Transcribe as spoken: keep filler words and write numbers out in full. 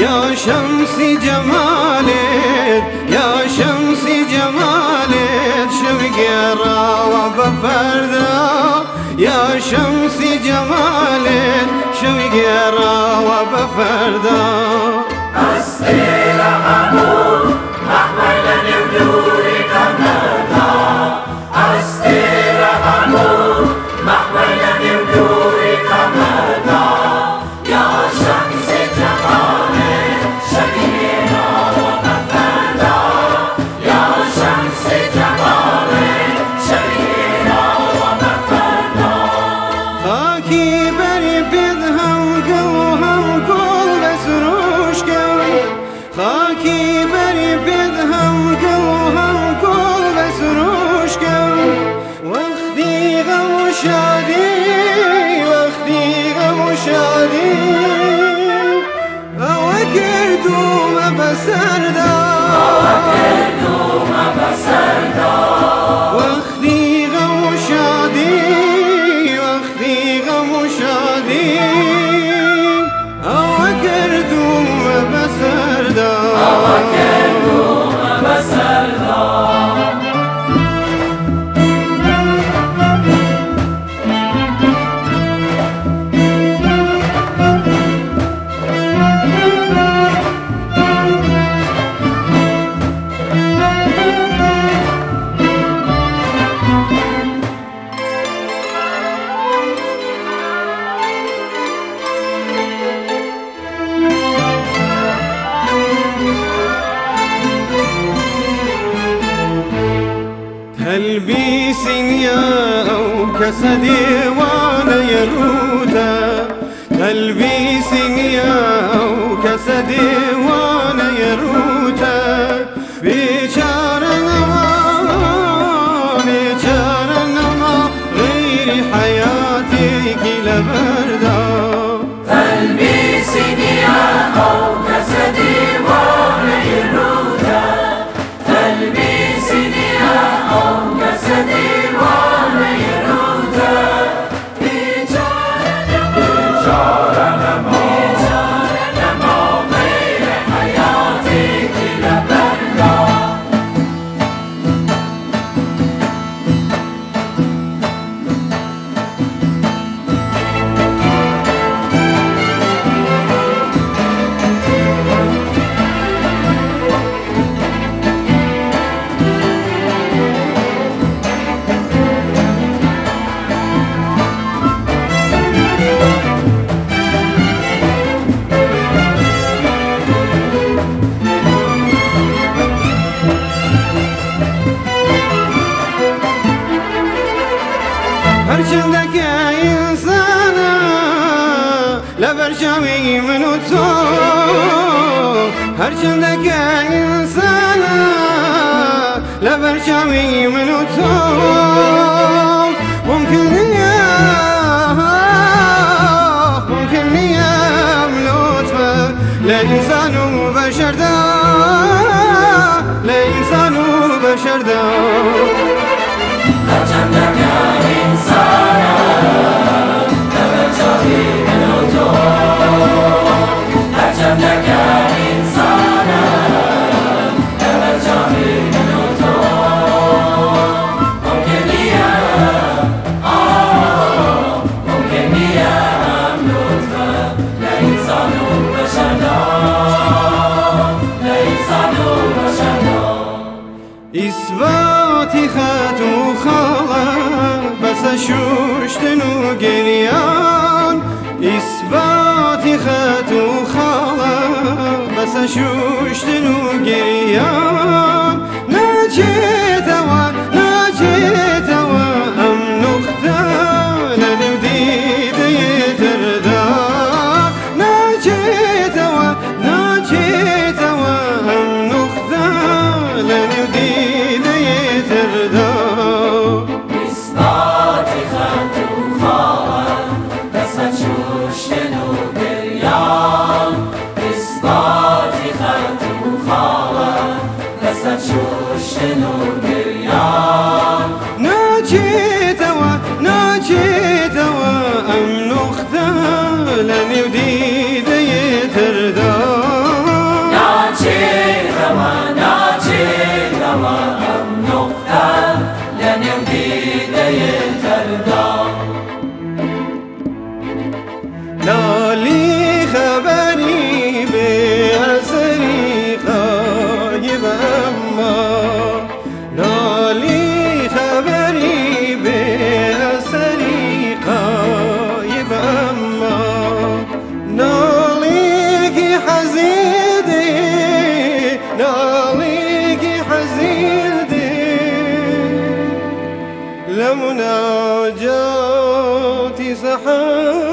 يا شمس جمالك يا شمس جمالك شوق راوى بفردا يا شمس جمالك شوق راوى بفردا أستير أمور محملا بدورك مرضى أستير أمور محملا بدورك مرضى يا شمس جمالك شبينا ومفردا يا شمس جمالك شبينا ومفردا خاكي بري بدهم قلهم قول بسروش قوي خاكي بري بدهم قلهم قول بسروش قوي واخدي غم شادي واخدي غم شادي اوكر دوم بسردا اوكر دوم بسردا واخدي غم شادي واخدي غم شادي اوكر دوم بسردا اوكر دوم بسردا تلبيس يا أو كسدي وانا يروتا تلبيس يا أو كسدي وانا يروتا بيشارة نما بيشارة نما غير حياتي كلا بردا تلبيس يا أو كسدي وانا يروتا تلبيس يا أو كسدي وانا يروتا بيشارة نما بيشارة نما غير حياتي كلا بردا هرچندك إنسانا لبرشاوي منو تو هرچندك إنسانا لبرشاوي منو تو ممكن يا ممكن يا ملوتفة لا إنسان وبشر دا لا إنسان وبشر دا هرچندك إنسانا لبرشاوي منو تو هرچندك إنسانا لبرشاوي منو تو ممكن يا آه ممكن يا لطفة لا إنسان وبشر دا لا إنسان وبشر دا إثباتي خاتو خالا بس شوشتنو قريان إثباتي خاتو خالا بس شوشتنو قريان ناجيت وا ناجيت وا أم نختار للوديد يتردا ناجيت وا ناجيت وا أم نختار للوديد يتردا إثباتي خاتو خالا بس شوشتنو قريان إثباتي خاتو خالا سحاب